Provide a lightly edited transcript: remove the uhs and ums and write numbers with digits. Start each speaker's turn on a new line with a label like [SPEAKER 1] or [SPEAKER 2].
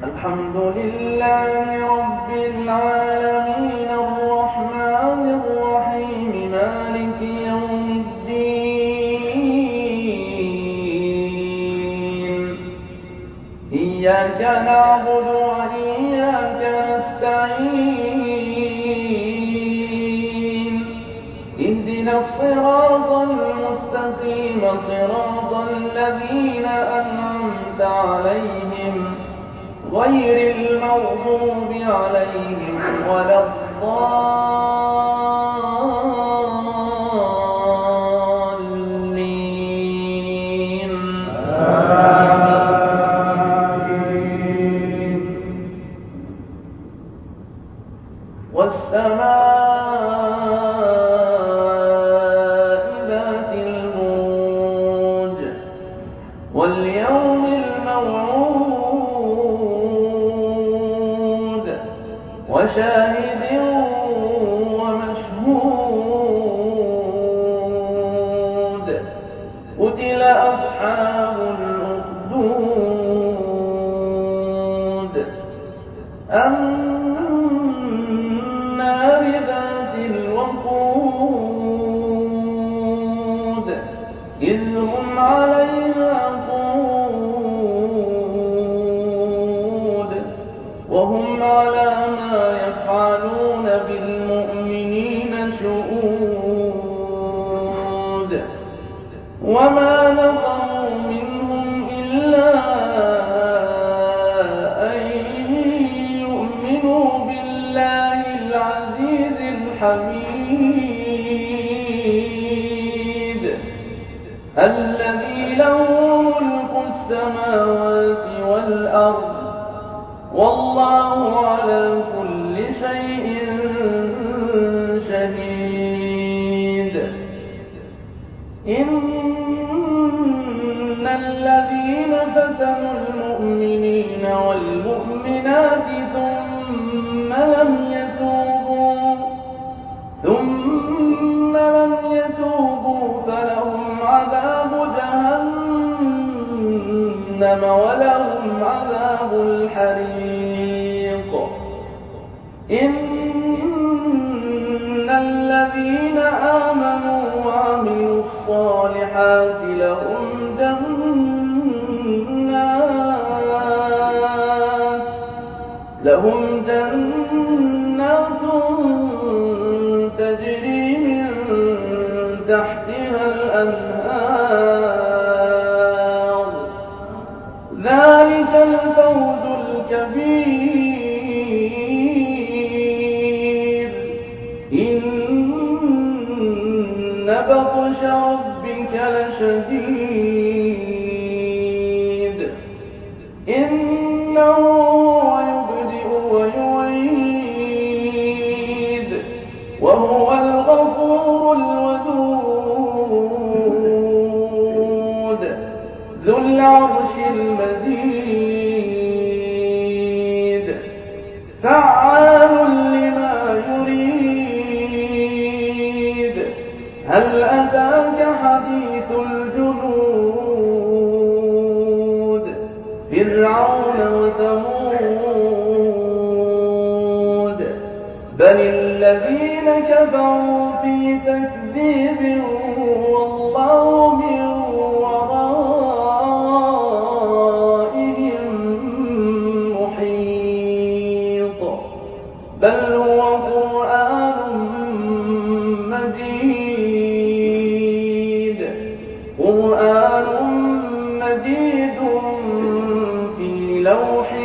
[SPEAKER 1] الحمد لله رب العالمين الرحمن الرحيم مالك يوم الدين إياك نعبد وإياك نستعين اهدنا الصراط المستقيم صراط الذين أنعمت عليهم غير المغضوب عليهم ولا الضالين آمين. والسماء ذات البروج واليوم الموعود وشاهد ومشهود قتل أصحاب الأخدود النار ذات الوقود إذ هم عليها قعود وهم على ما يفعلون بالمؤمنين شهود وما نقموا منهم إلا أن يؤمنوا بالله العزيز الحميد الذي له ملك السماوات والأرض والله على كل شيء شهيد. إن الذين فتنوا المؤمنين والمؤمنات ثم لم يتوبوا فلهم عذاب جهنم ولهم عذاب الحريق. إن الذين آمنوا وعملوا الصالحات لهم جنات تجري من تحتها الأنهار ذلك الفوز الكبير. إن بطش ربك لشديد إنه هو يبدئ ويعيد وهو الغفور الودود ذو العرش المجيد فعال لما يريد. هل أتاك حديث الجنود فرعون وثمود بل الذين كفروا في تكذيب والله من ورائهم محيط بل هو قرآن مجيد في لوح